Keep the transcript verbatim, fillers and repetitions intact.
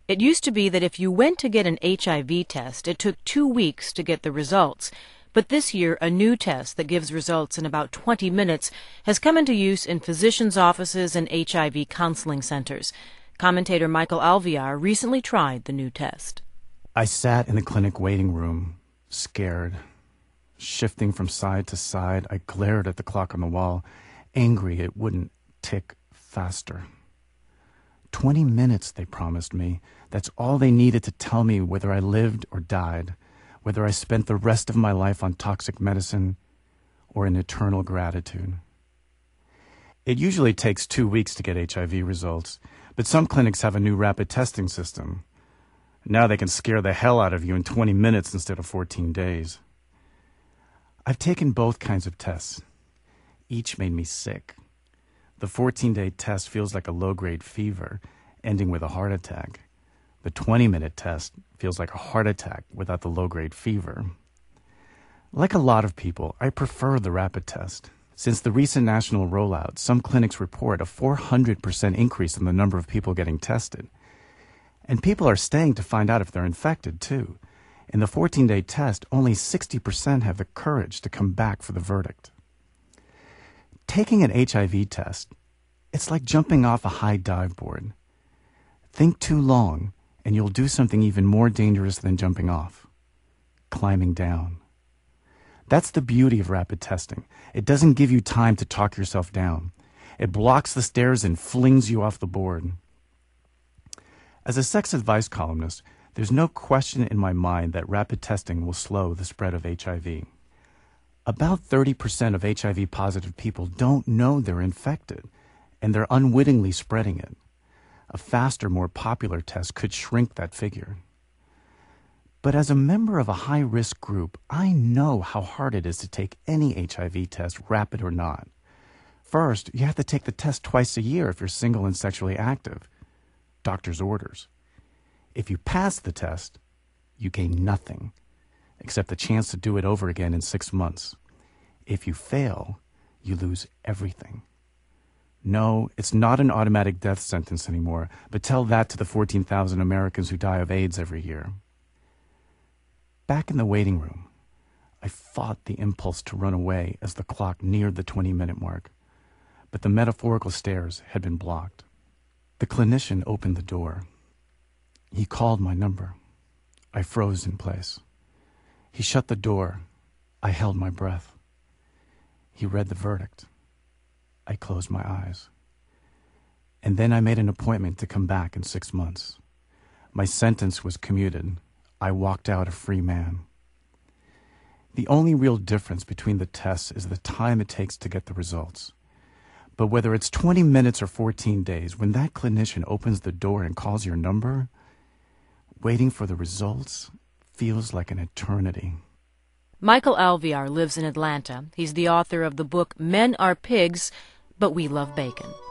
It used to be that if you went to get an H I V test, it took two weeks to get the results. But this year, a new test that gives results in about twenty minutes has come into use in physicians' offices and H I V counseling centers. Commentator Michael Alvear recently tried the new test. I sat in the clinic waiting room, scared. Shifting from side to side, I glared at the clock on the wall, angry it wouldn't tick faster. Twenty minutes, they promised me. That's all they needed to tell me whether I lived or died, whether I spent the rest of my life on toxic medicine or in eternal gratitude. It usually takes two weeks to get H I V results, but some clinics have a new rapid testing system. Now they can scare the hell out of you in twenty minutes instead of fourteen days. I've taken both kinds of tests. Each made me sick. The fourteen-day test feels like a low-grade fever, ending with a heart attack. The twenty-minute test feels like a heart attack without the low-grade fever. Like a lot of people, I prefer the rapid test. Since the recent national rollout, some clinics report a four hundred percent increase in the number of people getting tested. And people are staying to find out if they're infected, too. In the fourteen-day test, only sixty percent have the courage to come back for the verdict. Taking an H I V test, it's like jumping off a high dive board. Think too long, and you'll do something even more dangerous than jumping off: climbing down. That's the beauty of rapid testing. It doesn't give you time to talk yourself down. It blocks the stairs and flings you off the board. As a sex advice columnist, there's no question in my mind that rapid testing will slow the spread of H I V. About thirty percent of H I V-positive people don't know they're infected, and they're unwittingly spreading it. A faster, more popular test could shrink that figure. But as a member of a high-risk group, I know how hard it is to take any H I V test, rapid or not. First, you have to take the test twice a year if you're single and sexually active. Doctor's orders. If you pass the test, you gain nothing, except the chance to do it over again in six months. If you fail, you lose everything. No, it's not an automatic death sentence anymore, but tell that to the fourteen thousand Americans who die of AIDS every year. Back in the waiting room, I fought the impulse to run away as the clock neared the twenty-minute mark, but the metaphorical stairs had been blocked. The clinician opened the door. He called my number. I froze in place. He shut the door. I held my breath. He read the verdict. I closed my eyes. And then I made an appointment to come back in six months. My sentence was commuted. I walked out a free man. The only real difference between the tests is the time it takes to get the results. But whether it's twenty minutes or fourteen days, when that clinician opens the door and calls your number, waiting for the results feels like an eternity. Michael Alvear lives in Atlanta. He's the author of the book Men Are Pigs, But We Love Bacon.